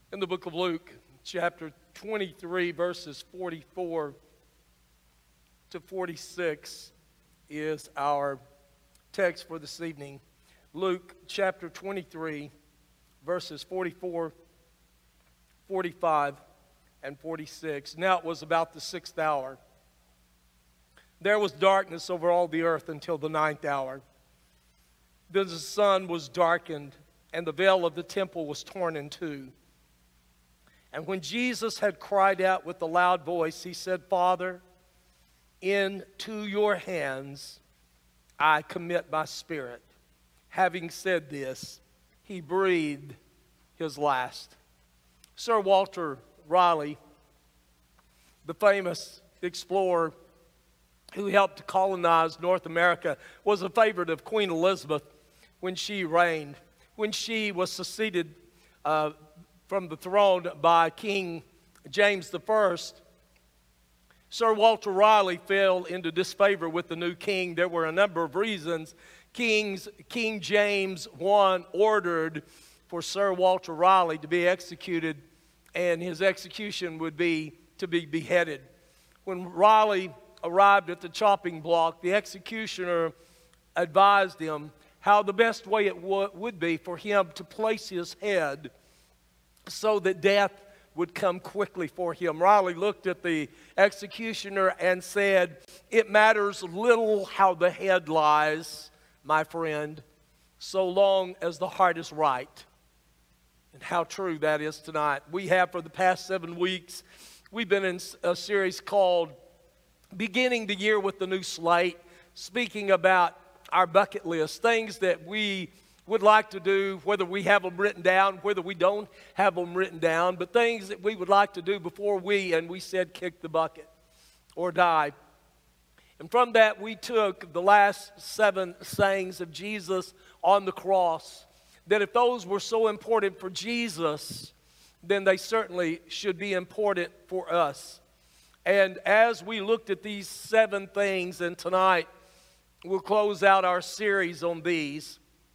In the book of Luke, chapter 23, verses 44 to 46 is our text for this evening. Luke chapter 23, verses 44, 45, and 46. Now it was about the 6th hour. There was darkness over all the earth until the 9th hour. Then the sun was darkened, and the veil of the temple was torn in two. And when Jesus had cried out with a loud voice, he said, Father, into your hands I commit my spirit. Having said this, he breathed his last. Sir Walter Raleigh, the famous explorer who helped to colonize North America, was a favorite of Queen Elizabeth when she reigned. When she was succeeded from the throne by King James I, Sir Walter Raleigh fell into disfavor with the new king. There were a number of reasons. King James I ordered for Sir Walter Raleigh to be executed, and his execution would be to be beheaded. When Raleigh arrived at the chopping block, the executioner advised him how the best way it would be for him to place his head so that death would come quickly for him. Raleigh looked at the executioner and said, "It matters little how the head lies, my friend, so long as the heart is right." And how true that is tonight. We have for the past 7 weeks, we've been in a series called Beginning the Year with the New Slate, speaking about our bucket list, things that we would like to do, whether we have them written down, whether we don't have them written down, but things that we would like to do before we said kick the bucket or die. And from that, we took the last 7 sayings of Jesus on the cross, that if those were so important for Jesus, then they certainly should be important for us. And as we looked at these 7 things, and tonight we'll close out our series on these,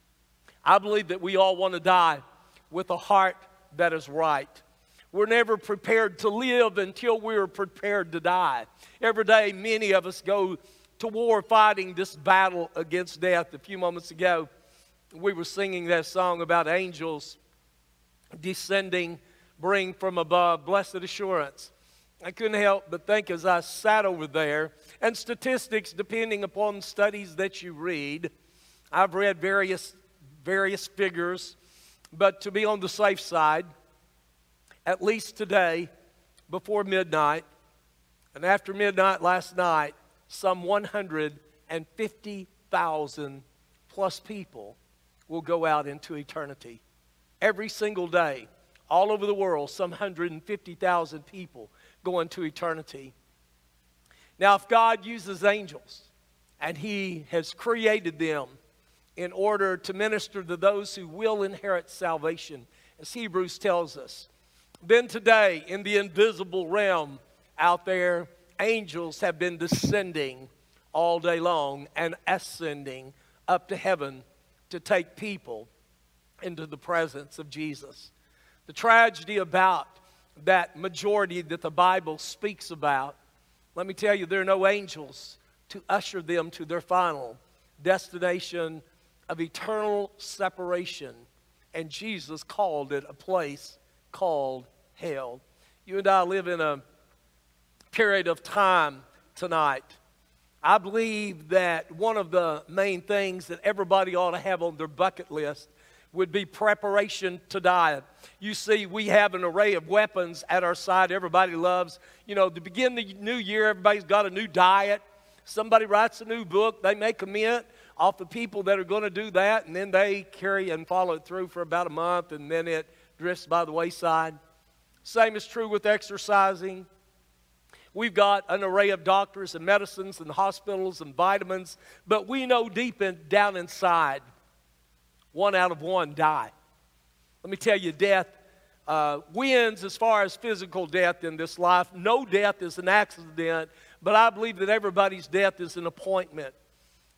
I believe that we all want to die with a heart that is right. We're never prepared to live until we're prepared to die. Every day, many of us go to war fighting this battle against death. A few moments ago, we were singing that song about angels descending, bring from above, blessed assurance. I couldn't help but think as I sat over there, and statistics, depending upon studies that you read, I've read various figures, but to be on the safe side, at least today, before midnight, and after midnight last night, some 150,000 plus people will go out into eternity. Every single day, all over the world, some 150,000 people go into eternity. Now, if God uses angels, and He has created them in order to minister to those who will inherit salvation, as Hebrews tells us, then today, in the invisible realm out there, angels have been descending all day long and ascending up to heaven to take people into the presence of Jesus. The tragedy about that majority that the Bible speaks about, let me tell you, there are no angels to usher them to their final destination of eternal separation. And Jesus called it a place called hell. You and I live in a period of time tonight. I believe that one of the main things that everybody ought to have on their bucket list would be preparation to die. You see, we have an array of weapons at our side. Everybody loves, to begin the new year, everybody's got a new diet. Somebody writes a new book. They make a mint off the people that are going to do that, and then they carry and follow it through for about a month, and then it drifts by the wayside. Same is true with exercising. We've got an array of doctors and medicines and hospitals and vitamins, but we know down inside, 1 out of 1 die. Let me tell you, death wins as far as physical death in this life. No death is an accident, but I believe that everybody's death is an appointment.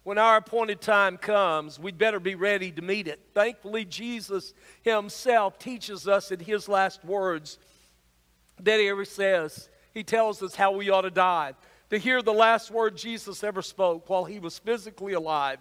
when our appointed time comes, we'd better be ready to meet it. Thankfully, Jesus himself teaches us in his last words that he ever says. He tells us how we ought to die. To hear the last word Jesus ever spoke while he was physically alive,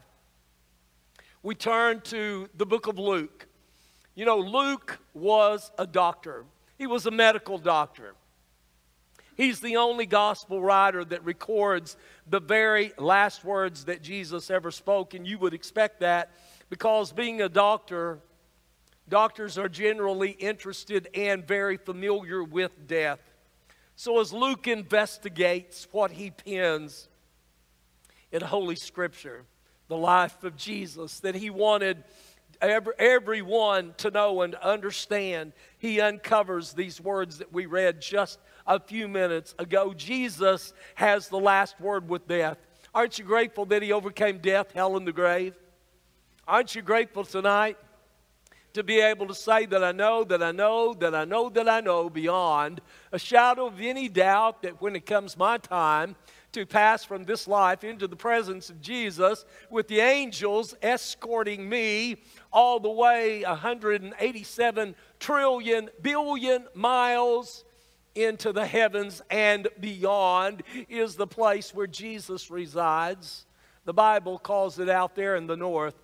we turn to the book of Luke. You know, Luke was a doctor. He was a medical doctor. He's the only gospel writer that records the very last words that Jesus ever spoke, and you would expect that because being a doctor, doctors are generally interested and very familiar with death. So as Luke investigates what he pens in Holy Scripture, the life of Jesus that he wanted everyone to know and understand, he uncovers these words that we read just a few minutes ago. Jesus has the last word with death. Aren't you grateful that he overcame death, hell, and the grave? Aren't you grateful tonight to be able to say that I know, that I know, that I know, that I know beyond a shadow of any doubt that when it comes my time to pass from this life into the presence of Jesus with the angels escorting me all the way 187 trillion billion miles into the heavens and beyond is the place where Jesus resides. The Bible calls it out there in the north,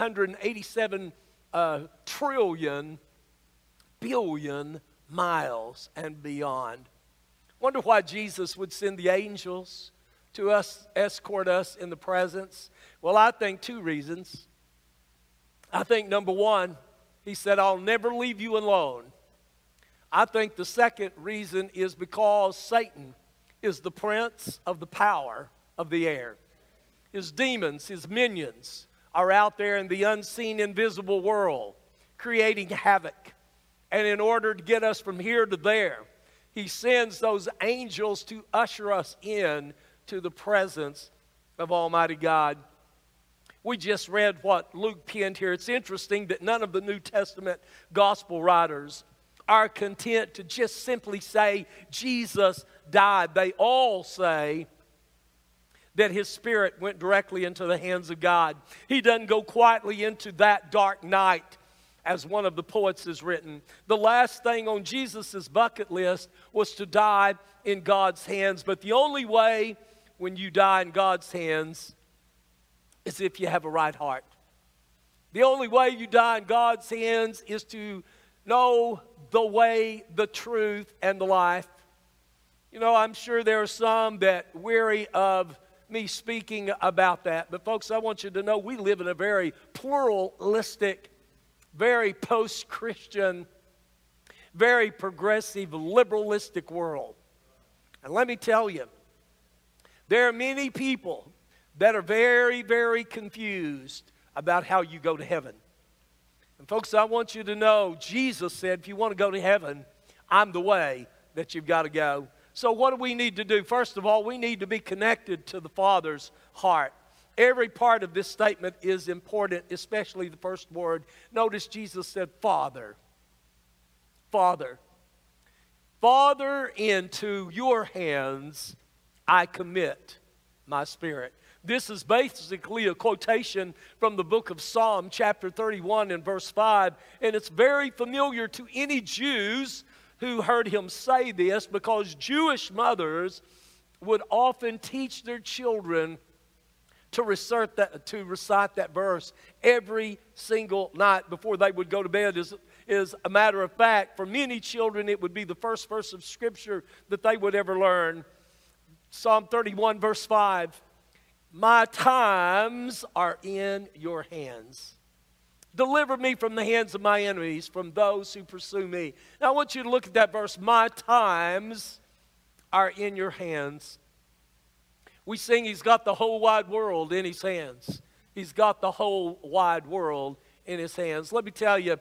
187 trillion billion miles and beyond. Wonder why Jesus would send the angels to us, escort us in the presence. Well, I think two reasons. I think number one, he said, I'll never leave you alone. I think the second reason is because Satan is the prince of the power of the air. His demons, his minions, are out there in the unseen, invisible world, creating havoc. And in order to get us from here to there, he sends those angels to usher us in to the presence of Almighty God. We just read what Luke penned here. It's interesting that none of the New Testament gospel writers are content to just simply say Jesus died. They all say that his spirit went directly into the hands of God. He doesn't go quietly into that dark night, as one of the poets has written. The last thing on Jesus' bucket list was to die in God's hands. But the only way when you die in God's hands is if you have a right heart. The only way you die in God's hands is to know the way, the truth, and the life. You know, I'm sure there are some that weary of me speaking about that. But folks, I want you to know we live in a very pluralistic, very post-Christian, very progressive, liberalistic world. And let me tell you, there are many people that are very, very confused about how you go to heaven. And folks, I want you to know, Jesus said, if you want to go to heaven, I'm the way that you've got to go. So what do we need to do? First of all, we need to be connected to the Father's heart. Every part of this statement is important, especially the first word. Notice Jesus said, Father. Father. Father, into your hands I commit my spirit. This is basically a quotation from the book of Psalm, chapter 31 and verse 5. And it's very familiar to any Jews who heard him say this, because Jewish mothers would often teach their children to recite that verse every single night before they would go to bed. Is a matter of fact, for many children, it would be the first verse of Scripture that they would ever learn. Psalm 31, verse 5. My times are in your hands. Deliver me from the hands of my enemies, from those who pursue me. Now I want you to look at that verse. My times are in your hands. We sing he's got the whole wide world in his hands. He's got the whole wide world in his hands. Let me tell you,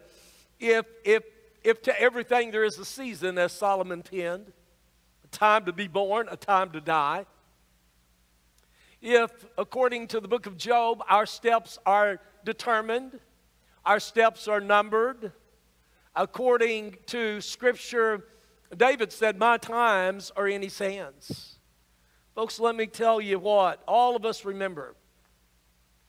if to everything there is a season, as Solomon penned, a time to be born, a time to die. If, according to the book of Job, our steps are determined, our steps are numbered, according to Scripture, David said, my times are in his hands. Folks, let me tell you what, all of us remember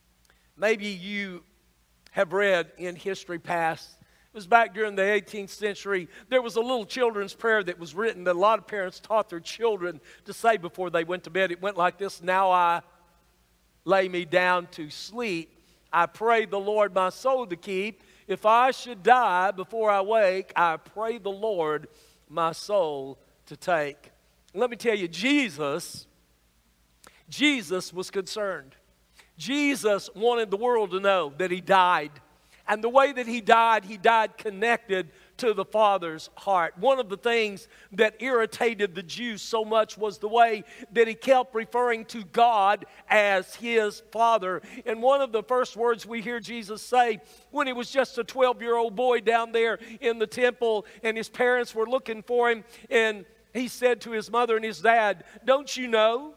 Maybe you have read in history past. It was back during the 18th century. There was a little children's prayer that was written that a lot of parents taught their children to say before they went to bed. It went like this: now I lay me down to sleep. I pray the Lord my soul to keep. If I should die before I wake, I pray the Lord my soul to take. Let me tell you, Jesus was concerned. Jesus wanted the world to know that he died. And the way that he died connected to the Father's heart. One of the things that irritated the Jews so much was the way that he kept referring to God as his Father. And one of the first words we hear Jesus say when he was just a 12-year-old boy down there in the temple and his parents were looking for him, and he said to his mother and his dad, "Don't you know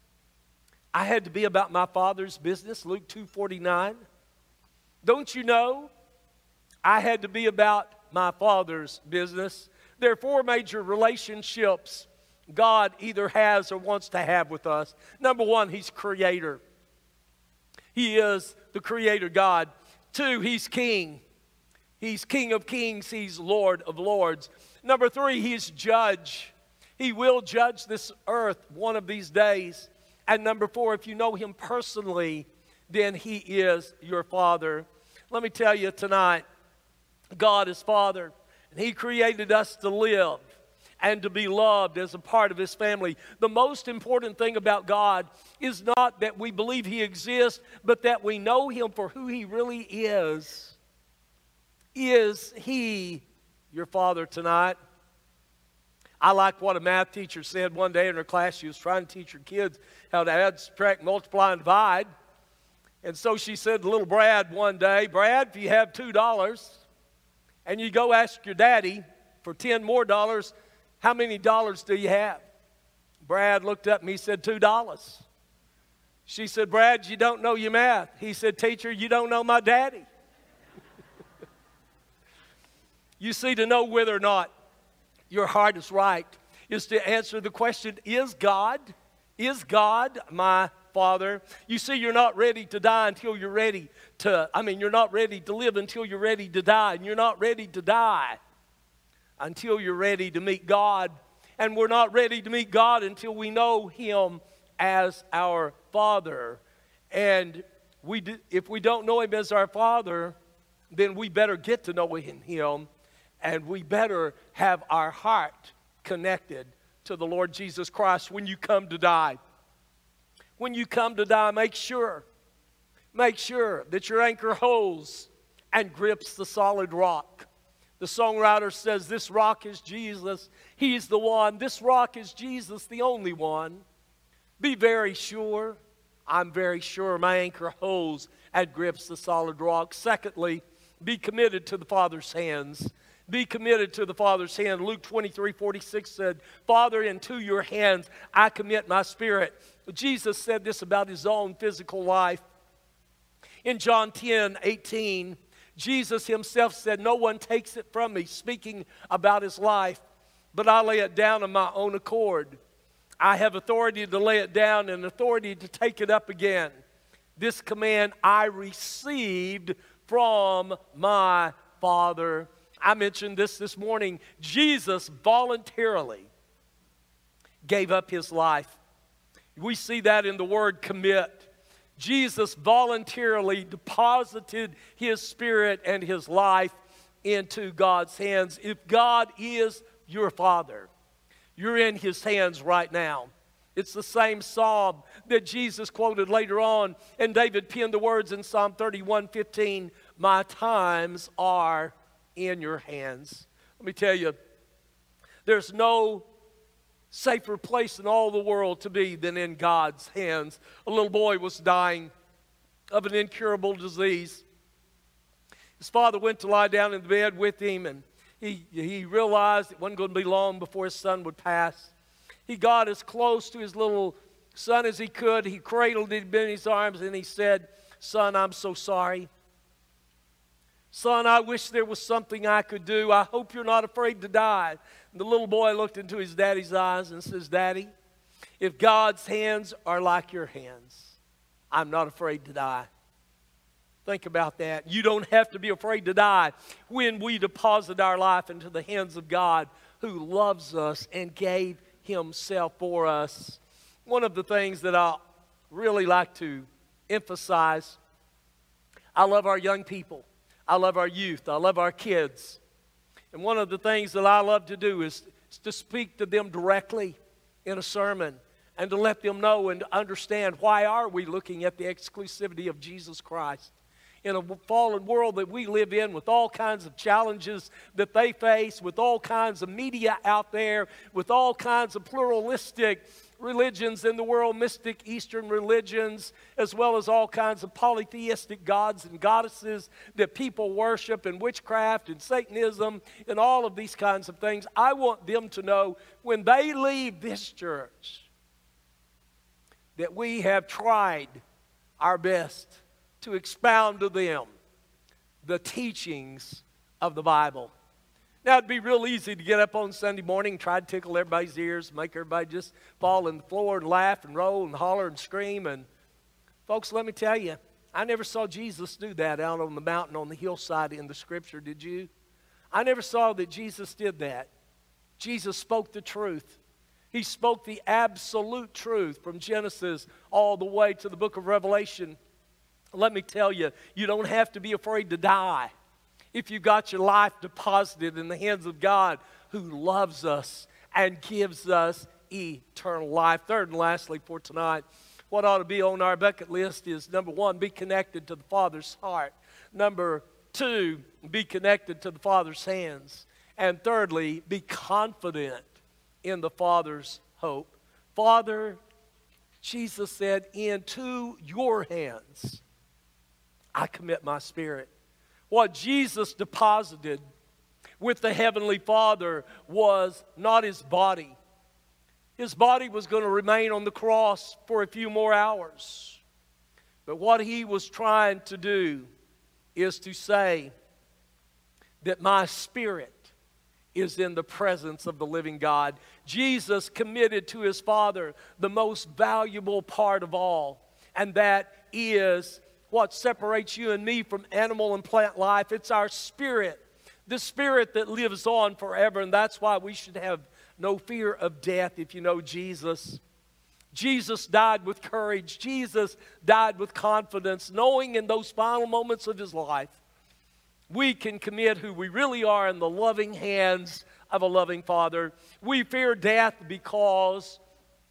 I had to be about my Father's business?" Luke 2:49. Don't you know I had to be about my Father's business? There are four major relationships God either has or wants to have with us. Number one, he's creator. He is the creator God. Two, he's king. He's King of kings. He's Lord of lords. Number three, he's judge. He will judge this earth one of these days. And number four, if you know him personally, then he is your Father. Let me tell you tonight, God is Father, and he created us to live and to be loved as a part of his family. The most important thing about God is not that we believe he exists, but that we know him for who he really is. Is he your Father tonight? I like what a math teacher said one day in her class. She was trying to teach her kids how to add, subtract, multiply, and divide. And so she said to little Brad one day, "Brad, if you have $2 and you go ask your daddy for $10 more, how many dollars do you have?" Brad looked up and he said, $2. She said, "Brad, you don't know your math." He said, "Teacher, you don't know my daddy." You see, to know whether or not your heart is right is to answer the question, is God my Father? You see, you're not ready to die until you're ready to, you're not ready to live until you're ready to die. And you're not ready to die until you're ready to meet God. And we're not ready to meet God until we know him as our Father. And if we don't know him as our Father, then we better get to know him. And we better have our heart connected to the Lord Jesus Christ when you come to die. When you come to die, make sure that your anchor holds and grips the solid rock. The songwriter says, "This rock is Jesus. He's the one. This rock is Jesus, the only one." Be very sure. I'm very sure my anchor holds and grips the solid rock. Secondly, be committed to the Father's hands. Be committed to the Father's hand. Luke 23:46 said, "Father, into your hands I commit my spirit." Jesus said this about his own physical life. In John 10:18, Jesus himself said, "No one takes it from me," speaking about his life, "but I lay it down on my own accord. I have authority to lay it down and authority to take it up again. This command I received from my Father." I mentioned this morning. Jesus voluntarily gave up his life. We see that in the word commit. Jesus voluntarily deposited his spirit and his life into God's hands. If God is your Father, you're in his hands right now. It's the same psalm that Jesus quoted later on, and David penned the words in Psalm 31:15, "My times are in your hands." Let me tell you, there's no safer place in all the world to be than in God's hands. A little boy was dying of an incurable disease. His father went to lie down in the bed with him, and he realized it wasn't going to be long before his son would pass. He got as close to his little son as he could. He cradled him in his arms, and he said, "Son, I'm so sorry. Son, I wish there was something I could do. I hope you're not afraid to die." And the little boy looked into his daddy's eyes and says, "Daddy, if God's hands are like your hands, I'm not afraid to die." Think about that. You don't have to be afraid to die when we deposit our life into the hands of God who loves us and gave himself for us. One of the things that I really like to emphasize, I love our young people. I love our youth. I love our kids. And one of the things that I love to do is to speak to them directly in a sermon and to let them know and understand why are we looking at the exclusivity of Jesus Christ. In a fallen world that we live in with all kinds of challenges that they face, with all kinds of media out there, with all kinds of pluralistic religions in the world, mystic Eastern religions, as well as all kinds of polytheistic gods and goddesses that people worship, and witchcraft and Satanism and all of these kinds of things. I want them to know when they leave this church that we have tried our best to expound to them the teachings of the Bible. Now, it'd be real easy to get up on Sunday morning and try to tickle everybody's ears, make everybody just fall on the floor and laugh and roll and holler and scream. And folks, let me tell you, I never saw Jesus do that out on the mountain on the hillside in the Scripture, did you? I never saw that Jesus did that. Jesus spoke the truth. He spoke the absolute truth from Genesis all the way to the book of Revelation. Let me tell you, you don't have to be afraid to die if you've got your life deposited in the hands of God who loves us and gives us eternal life. Third and lastly for tonight, what ought to be on our bucket list is, number one, be connected to the Father's heart. Number two, be connected to the Father's hands. And thirdly, be confident in the Father's hope. Father, Jesus said, into your hands I commit my spirit. What Jesus deposited with the Heavenly Father was not his body. His body was going to remain on the cross for a few more hours. But what he was trying to do is to say that my spirit is in the presence of the living God. Jesus committed to his Father the most valuable part of all, and that is what separates you and me from animal and plant life. It's our spirit, the spirit that lives on forever, and that's why we should have no fear of death if you know Jesus. Jesus died with courage. Jesus died with confidence, knowing in those final moments of his life, we can commit who we really are in the loving hands of a loving Father. We fear death because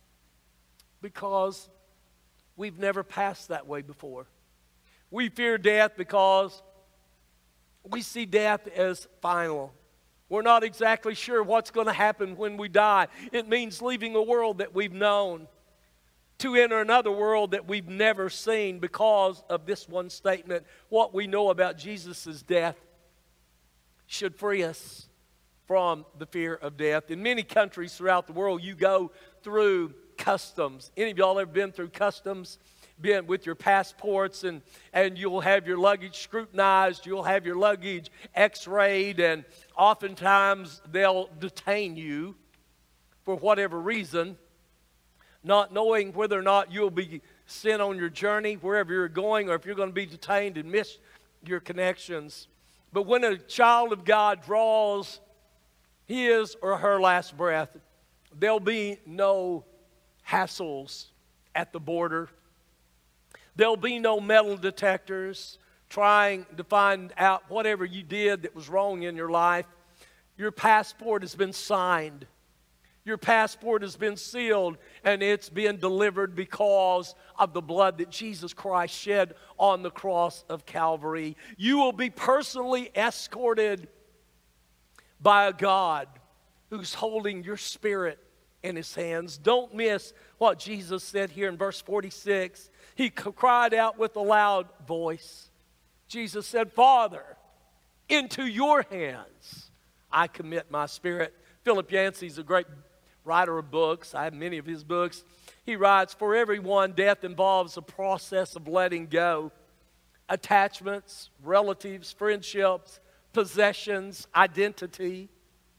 we've never passed that way before. We fear death because we see death as final. We're not exactly sure what's going to happen when we die. It means leaving a world that we've known to enter another world that we've never seen because of this one statement. What we know about Jesus' death should free us from the fear of death. In many countries throughout the world, you go through customs. Any of y'all ever been through customs? Been with your passports, and you'll have your luggage scrutinized, you'll have your luggage x-rayed, and oftentimes they'll detain you for whatever reason, not knowing whether or not you'll be sent on your journey wherever you're going, or if you're going to be detained and miss your connections. But when a child of God draws his or her last breath, there'll be no hassles at the border. There'll be no metal detectors trying to find out whatever you did that was wrong in your life. Your passport has been signed. Your passport has been sealed, and it's been delivered because of the blood that Jesus Christ shed on the cross of Calvary. You will be personally escorted by a God who's holding your spirit in his hands. Don't miss what Jesus said here in verse 46. He cried out with a loud voice. Jesus said, Father, into your hands I commit my spirit. Philip Yancey's a great writer of books. I have many of his books. He writes, for everyone, death involves a process of letting go. Attachments, relatives, friendships, possessions, identity.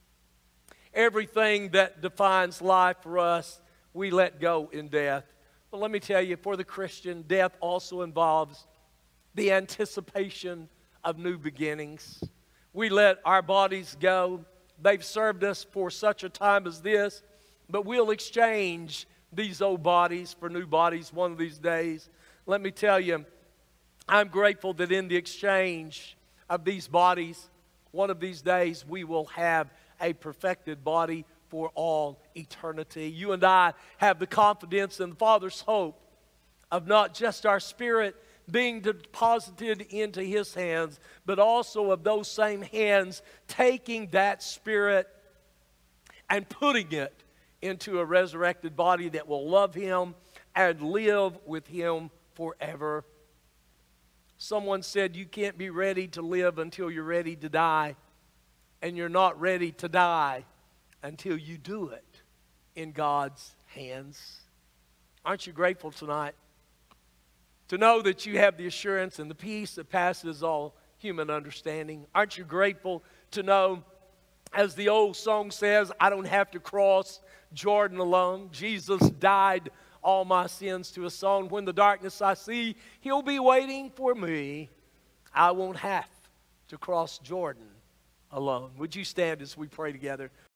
Everything that defines life for us, we let go in death. But let me tell you, for the Christian, death also involves the anticipation of new beginnings. We let our bodies go. They've served us for such a time as this, but we'll exchange these old bodies for new bodies one of these days. Let me tell you, I'm grateful that in the exchange of these bodies, one of these days we will have a perfected body for all eternity. You and I have the confidence and the Father's hope of not just our spirit being deposited into His hands, but also of those same hands taking that spirit and putting it into a resurrected body that will love Him and live with Him forever. Someone said you can't be ready to live until you're ready to die, and you're not ready to die until you do it in God's hands. Aren't you grateful tonight to know that you have the assurance and the peace that passes all human understanding? Aren't you grateful to know, as the old song says, I don't have to cross Jordan alone. Jesus died all my sins to a song. When the darkness I see, He'll be waiting for me. I won't have to cross Jordan alone. Would you stand as we pray together?